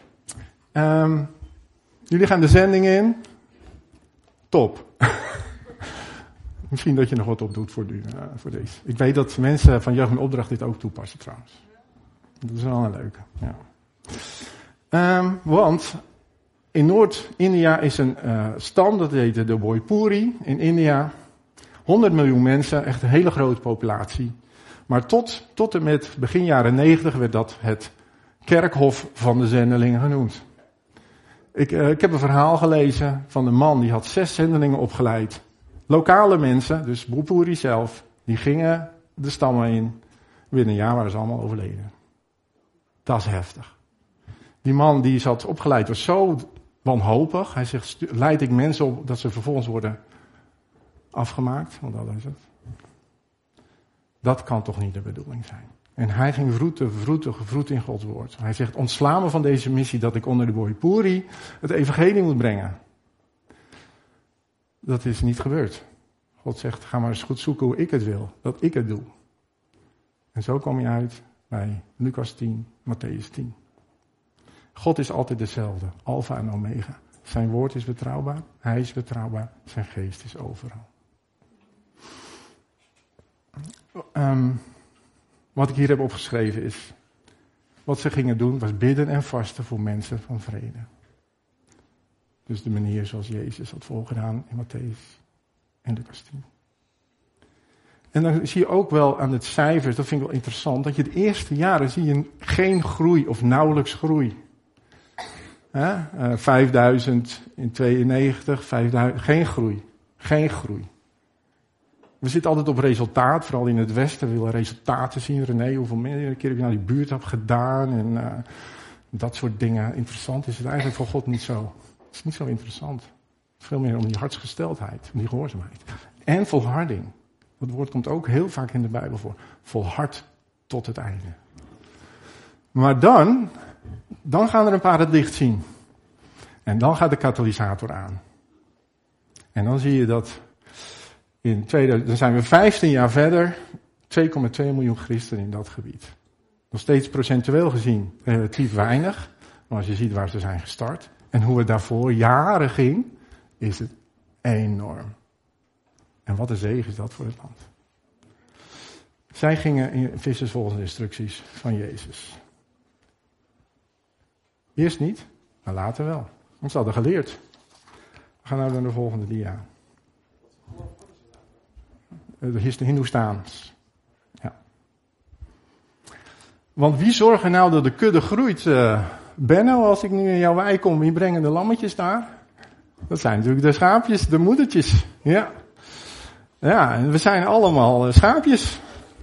Jullie gaan de zending in. Top. Misschien dat je nog wat opdoet voor deze. Ik weet dat mensen van Jeugd en Opdracht dit ook toepassen trouwens. Dat is wel een leuke. Ja. Want in Noord-India is een stam, dat heet de Bhojpuri in India. 100 miljoen mensen, echt een hele grote populatie. Maar tot en met begin jaren 90 werd dat het kerkhof van de zendelingen genoemd. Ik heb een verhaal gelezen van een man die had 6 zendelingen opgeleid. Lokale mensen, dus Bhojpuri zelf, die gingen de stammen in. Binnen een jaar waren ze allemaal overleden. Dat is heftig. Die man die zat opgeleid was zo wanhopig. Hij zegt, leid ik mensen op dat ze vervolgens worden afgemaakt? Want dat is het. Dat kan toch niet de bedoeling zijn. En hij ging vroeten in Gods woord. Hij zegt, ontsla me van deze missie dat ik onder de Bhojpuri het evangelie moet brengen. Dat is niet gebeurd. God zegt, ga maar eens goed zoeken hoe ik het wil. Dat ik het doe. En zo kom je uit bij Lucas 10, Matthäus 10. God is altijd dezelfde. Alpha en Omega. Zijn woord is betrouwbaar. Hij is betrouwbaar. Zijn geest is overal. Wat ik hier heb opgeschreven is, wat ze gingen doen was bidden en vasten voor mensen van vrede. Dus de manier zoals Jezus had voorgedaan in Matthäus en Lucas 10. En dan zie je ook wel aan het cijfers, dat vind ik wel interessant, dat je de eerste jaren zie je geen groei of nauwelijks groei. 5000 in 92, 5000, geen groei. We zitten altijd op resultaat, vooral in het Westen. We willen resultaten zien. René, hoeveel keer heb je nou die buurt gedaan? En dat soort dingen. Interessant is het eigenlijk voor God niet zo. Het is niet zo interessant. Het is veel meer om die hartsgesteldheid, om die gehoorzaamheid. En volharding. Dat woord komt ook heel vaak in de Bijbel voor. Volhard tot het einde. Maar dan gaan er een paar het licht zien. En dan gaat de katalysator aan. En dan zie je dat dan zijn we 15 jaar verder, 2,2 miljoen christenen in dat gebied. Nog steeds procentueel gezien relatief weinig, maar als je ziet waar ze zijn gestart en hoe het daarvoor jaren ging, is het enorm. En wat een zegen is dat voor het land. Zij gingen vissen volgens de instructies van Jezus. Eerst niet, maar later wel. Want ze hadden geleerd. We gaan nou naar de volgende dia. De Hindoestaans. Ja. Want wie zorgt er nou dat de kudde groeit? Benno, als ik nu in jouw wijk kom, wie brengen de lammetjes daar? Dat zijn natuurlijk de schaapjes, de moedertjes. Ja. Ja, en we zijn allemaal schaapjes.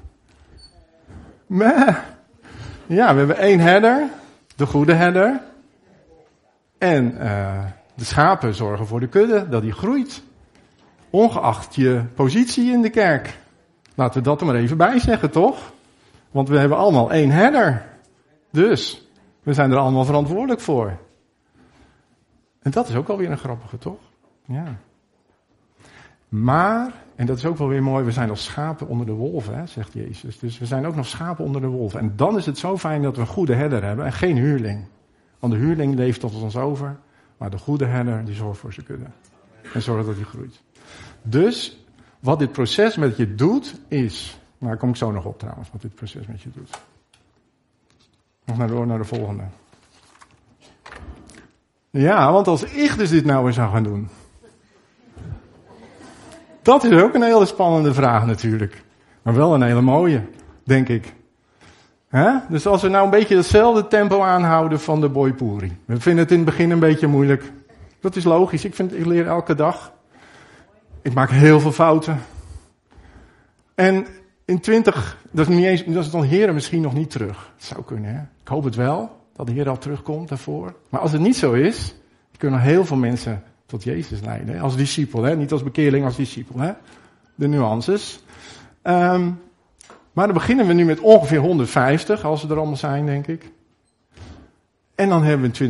Maar, ja, we hebben 1 herder, de goede herder. En de schapen zorgen voor de kudde, dat die groeit. Ongeacht je positie in de kerk. Laten we dat er maar even bij zeggen, toch? Want we hebben allemaal 1 herder. Dus, we zijn er allemaal verantwoordelijk voor. En dat is ook alweer een grappige, toch? Ja. Maar, en dat is ook wel weer mooi, we zijn als schapen onder de wolven, hè, zegt Jezus. Dus we zijn ook nog schapen onder de wolven. En dan is het zo fijn dat we een goede herder hebben en geen huurling. Want de huurling leeft tot ons over, maar de goede herder die zorgt voor zijn kudde. En zorgt dat hij groeit. Dus, wat dit proces met je doet, is... Nou, daar kom ik zo nog op trouwens, wat dit proces met je doet. Nog door naar de volgende. Ja, want als ik dus dit nou weer zou gaan doen... Dat is ook een hele spannende vraag natuurlijk. Maar wel een hele mooie, denk ik. Dus als we nou een beetje hetzelfde tempo aanhouden van de Bhojpuri. We vinden het in het begin een beetje moeilijk. Dat is logisch. Ik leer elke dag. Ik maak heel veel fouten. En in 20, dat is dan Heer misschien nog niet terug. Dat zou kunnen, hè. Ik hoop het wel, dat de Heer al terugkomt daarvoor. Maar als het niet zo is, kunnen heel veel mensen tot Jezus leiden. Hè? Als discipel, hè? Niet als bekeerling, als discipel. Hè? De nuances. Maar dan beginnen we nu met ongeveer 150, als ze er allemaal zijn, denk ik. En dan hebben we in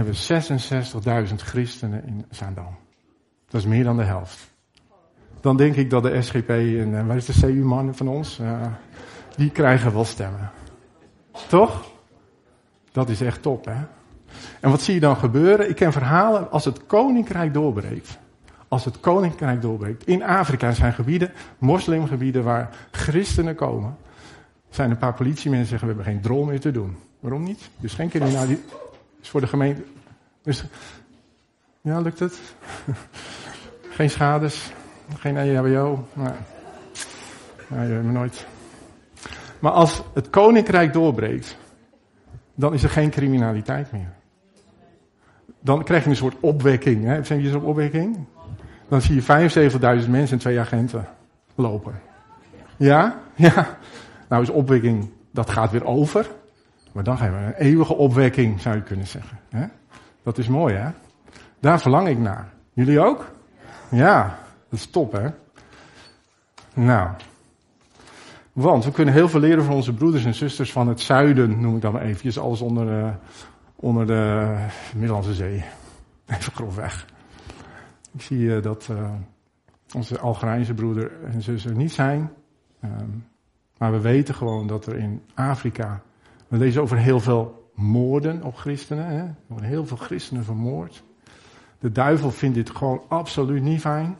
2002 66.000 christenen in Zaandam. Dat is meer dan de helft. Dan denk ik dat de SGP en waar is de CU-man van ons? Die krijgen wel stemmen. Toch? Dat is echt top, hè? En wat zie je dan gebeuren? Ik ken verhalen als het koninkrijk doorbreekt. Als het koninkrijk doorbreekt. In Afrika zijn gebieden, moslimgebieden waar christenen komen. Zijn een paar politiemensen zeggen, we hebben geen drol meer te doen. Waarom niet? Dus geen criminaliteit. Dus voor de gemeente. Dus, ja, lukt het? Geen schades. Geen EHBO. Nee, nooit. Maar als het koninkrijk doorbreekt, dan is er geen criminaliteit meer. Dan krijg je een soort opwekking. Hè? Zijn jullie op opwekking? Dan zie je 75.000 mensen en 2 agenten lopen. Ja? Ja. Nou is opwekking, dat gaat weer over. Maar dan hebben we een eeuwige opwekking, zou je kunnen zeggen. Hè? Dat is mooi, hè? Daar verlang ik naar. Jullie ook? Ja, dat is top, hè? Nou. Want we kunnen heel veel leren van onze broeders en zusters van het zuiden, noem ik dan maar eventjes. Alles onder de Middellandse Zee. Even grofweg. Ik zie dat onze Algerijnse broeder en zus er niet zijn. Maar we weten gewoon dat er in Afrika, we lezen over heel veel moorden op christenen. Hè? Er worden heel veel christenen vermoord. De duivel vindt dit gewoon absoluut niet fijn.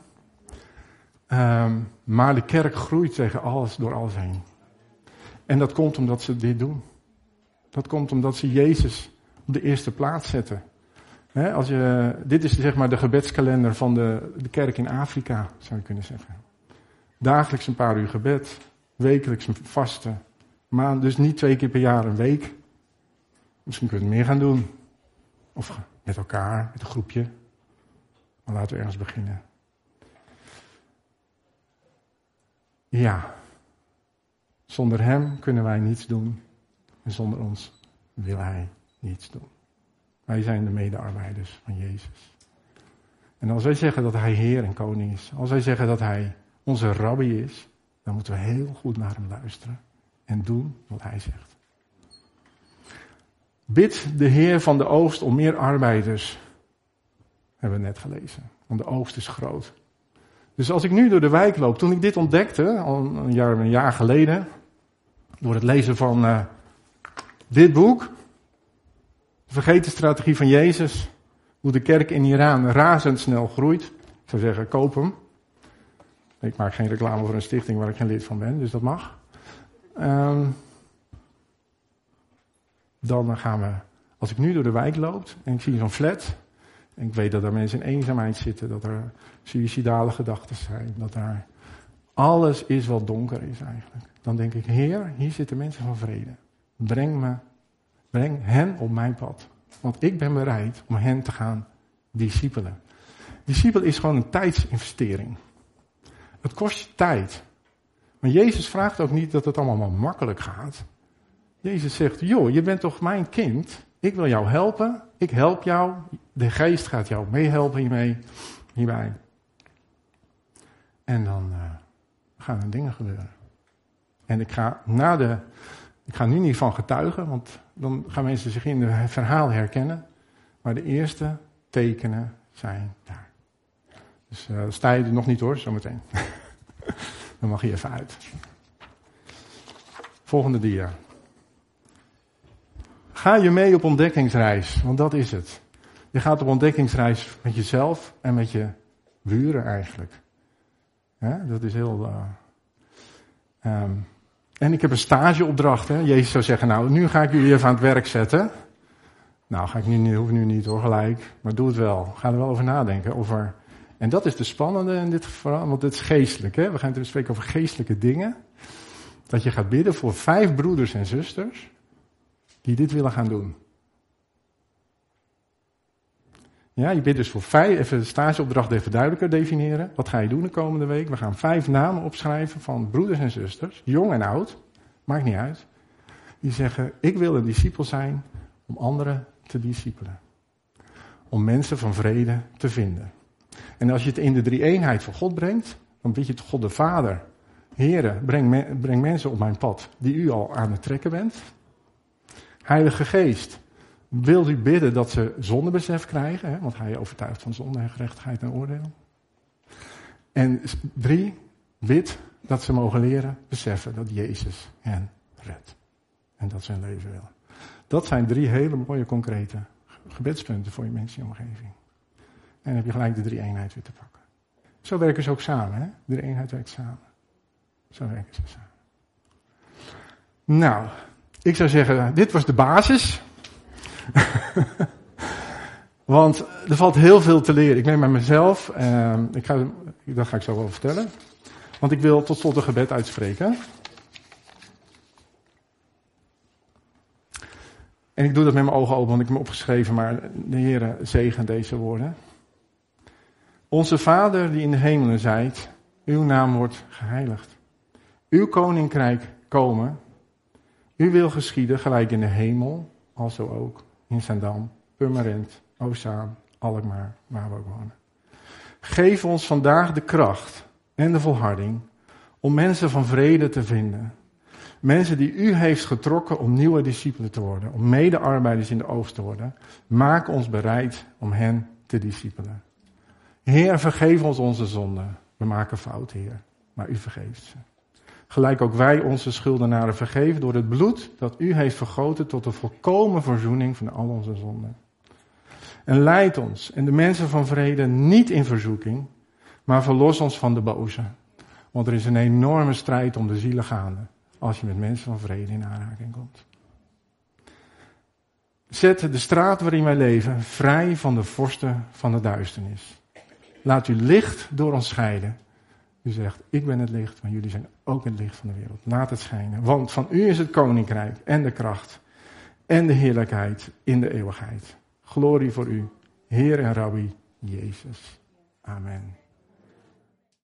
Maar de kerk groeit tegen alles, door alles heen. En dat komt omdat ze dit doen. Dat komt omdat ze Jezus op de eerste plaats zetten. Dit is zeg maar de gebedskalender van de kerk in Afrika, zou je kunnen zeggen. Dagelijks een paar uur gebed, wekelijks een vaste maand, dus niet 2 keer per jaar een week. Misschien kun je het meer gaan doen. Of met elkaar, met een groepje. Maar laten we ergens beginnen. Ja, zonder hem kunnen wij niets doen. En zonder ons wil hij niets doen. Wij zijn de medearbeiders van Jezus. En als wij zeggen dat hij Heer en Koning is, als wij zeggen dat hij onze Rabbi is, dan moeten we heel goed naar hem luisteren en doen wat hij zegt. Bid de Heer van de oogst om meer arbeiders, hebben we net gelezen. Want de oogst is groot. Dus als ik nu door de wijk loop, toen ik dit ontdekte, al een jaar geleden, door het lezen van dit boek, de vergeten strategie van Jezus, hoe de kerk in Iran razendsnel groeit. Ik zou zeggen, koop hem. Ik maak geen reclame voor een stichting waar ik geen lid van ben, dus dat mag. Dan gaan we, als ik nu door de wijk loop en ik zie zo'n flat, en ik weet dat er mensen in eenzaamheid zitten, dat er suïcidale gedachten zijn, dat daar alles is wat donker is eigenlijk. Dan denk ik, Heer, hier zitten mensen van vrede. Breng hen op mijn pad. Want ik ben bereid om hen te gaan discipelen. Discipel is gewoon een tijdsinvestering. Het kost je tijd. Maar Jezus vraagt ook niet dat het allemaal makkelijk gaat. Jezus zegt, joh, je bent toch mijn kind? Ik wil jou helpen. Ik help jou. De geest gaat jou meehelpen hierbij. En dan gaan er dingen gebeuren. En ik ga nu niet van getuigen, want dan gaan mensen zich in het verhaal herkennen. Maar de eerste tekenen zijn daar. Dus sta je er nog niet hoor, zometeen. Dan mag je even uit. Volgende dia. Ga je mee op ontdekkingsreis, want dat is het. Je gaat op ontdekkingsreis met jezelf en met je buren eigenlijk. Ja, dat is heel... En ik heb een stageopdracht. Hè. Jezus zou zeggen, nou, nu ga ik jullie even aan het werk zetten. Nou, hoef nu niet hoor, gelijk. Maar doe het wel. Ga er wel over nadenken. En dat is de spannende in dit geval, want het is geestelijk. Hè. We gaan het spreken over geestelijke dingen. Dat je gaat bidden voor 5 broeders en zusters die dit willen gaan doen. Ja, je bent dus voor 5, even de stageopdracht even duidelijker definiëren. Wat ga je doen de komende week? We gaan 5 namen opschrijven van broeders en zusters, jong en oud, maakt niet uit. Die zeggen, ik wil een discipel zijn om anderen te discipelen. Om mensen van vrede te vinden. En als je het in de drie-eenheid van God brengt, dan bid je tot God de Vader. Heere, breng mensen op mijn pad die u al aan het trekken bent. Heilige Geest, wilt u bidden dat ze zondebesef krijgen, hè, want hij overtuigt van zonde en gerechtigheid en oordeel. En 3, bid dat ze mogen leren beseffen dat Jezus hen redt. En dat ze hun leven willen. Dat zijn 3 hele mooie concrete gebedspunten voor je mensen in je omgeving. En dan heb je gelijk de drie-eenheid weer te pakken. Zo werken ze ook samen, hè? De drie-eenheid werkt samen. Zo werken ze samen. Nou, ik zou zeggen, dit was de basis. Want er valt heel veel te leren. Ik neem met mezelf, dat ga ik zo wel vertellen. Want ik wil tot slot een gebed uitspreken. En ik doe dat met mijn ogen open, want ik heb hem opgeschreven, maar de Heere zegen deze woorden. Onze Vader die in de hemelen zijt, uw naam wordt geheiligd. Uw koninkrijk komen. Uw wil geschieden, gelijk in de hemel, alzo ook in Zaandam, Purmerend, Oostzaan, Alkmaar, waar we ook wonen. Geef ons vandaag de kracht en de volharding om mensen van vrede te vinden. Mensen die u heeft getrokken om nieuwe discipelen te worden, om medearbeiders in de oogst te worden. Maak ons bereid om hen te discipelen. Heer, vergeef ons onze zonden. We maken fout, Heer, maar u vergeeft ze. Gelijk ook wij onze schuldenaren vergeven door het bloed dat u heeft vergoten tot de volkomen verzoening van al onze zonden. En leid ons en de mensen van vrede niet in verzoeking, maar verlos ons van de boze. Want er is een enorme strijd om de zielen gaande als je met mensen van vrede in aanraking komt. Zet de straat waarin wij leven vrij van de vorsten van de duisternis. Laat uw licht door ons scheiden. U zegt, ik ben het licht, maar jullie zijn ook het licht van de wereld. Laat het schijnen, want van u is het koninkrijk en de kracht en de heerlijkheid in de eeuwigheid. Glorie voor u, Heer en Rabbi Jezus. Amen.